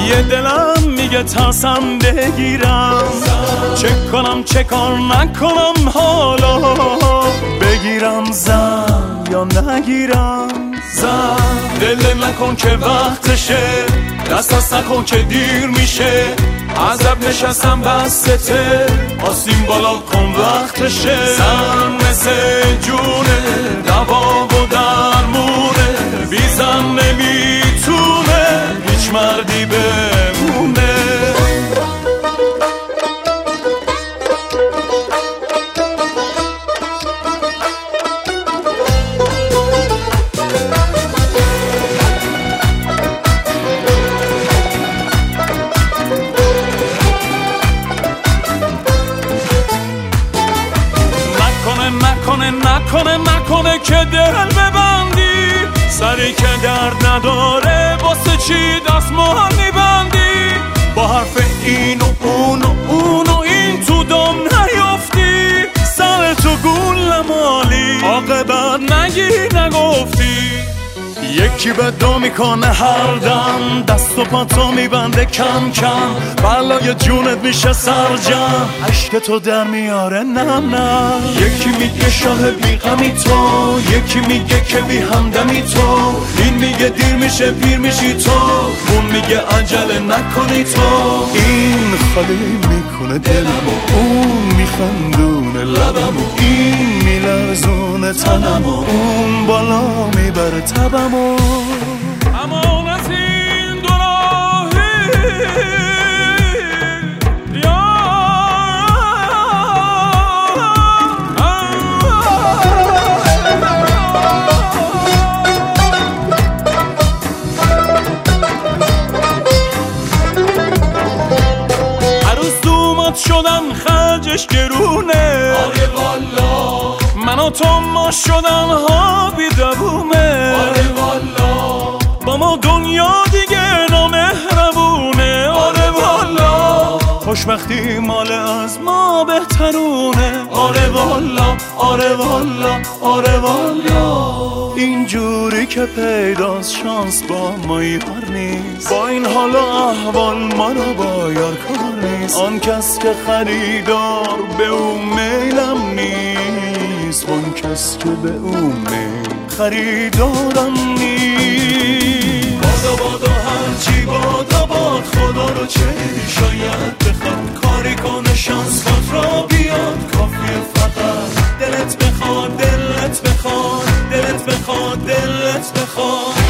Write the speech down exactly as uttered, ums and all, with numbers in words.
یه دلم میگه ترسم بگیرم، چه کنم چه کار نکنم حالا، بگیرم زن یا نگیرم زن. دل نکن که وقتشه، دست از نکن که دیر میشه، عذب نشستم بسته، آسیم بالا کن وقتشه. زن مثل جونه، دوا و درمونه، بی زن نمیتونه هیچ مردی بمونه. نکنه نکنه نکنه که دل ببندی، سری که درد نداره واسه چی دستمال میبندی؟ با حرف این و اون و اون و این تو دم نیافتی، سر تو گول نمالی عاقبت نگی نگفتی. یکی بدا میکنه هر دم، دست و پاتو میبنده کم کم، بلای جونت میشه سرجم، عشق تو در میاره نم نم. یکی میگه شاه بی غمی تو، یکی میگه که بی همدمی تو، این میگه دیر میشه پیر میشی تو، اون میگه عجله نکنی تو. این خالی میکنه دلمو، اون میخندونه لبمو، این میلرزونه تنمو، اون بالا میبره تبمو. امان از این دو راهی یا عروس دومات شدن خرجش گرونه، آره والا من و تو ما شدن ها بی دوومه، آره والا با ما دنیا دیگه نامهربونه، آره والا خوشبختی مال از ما بهترونه، آره والا آره والا آره والا. اینجوری که پیداست شانس با ما یار نیست، با این حال و احوال ما رو با یار کار نیست، آن کس که خریدار به اون میلم نیست، اون کس که به اون میل خریدارم نیست. بادا بادا هرچی بادا باد، خدا رو چه شاید بخواد، کاری کنه شانس خود را بیاد، کافیه فقط دلت بخواد دلت بخواد دلت بخواد دلت بخواد.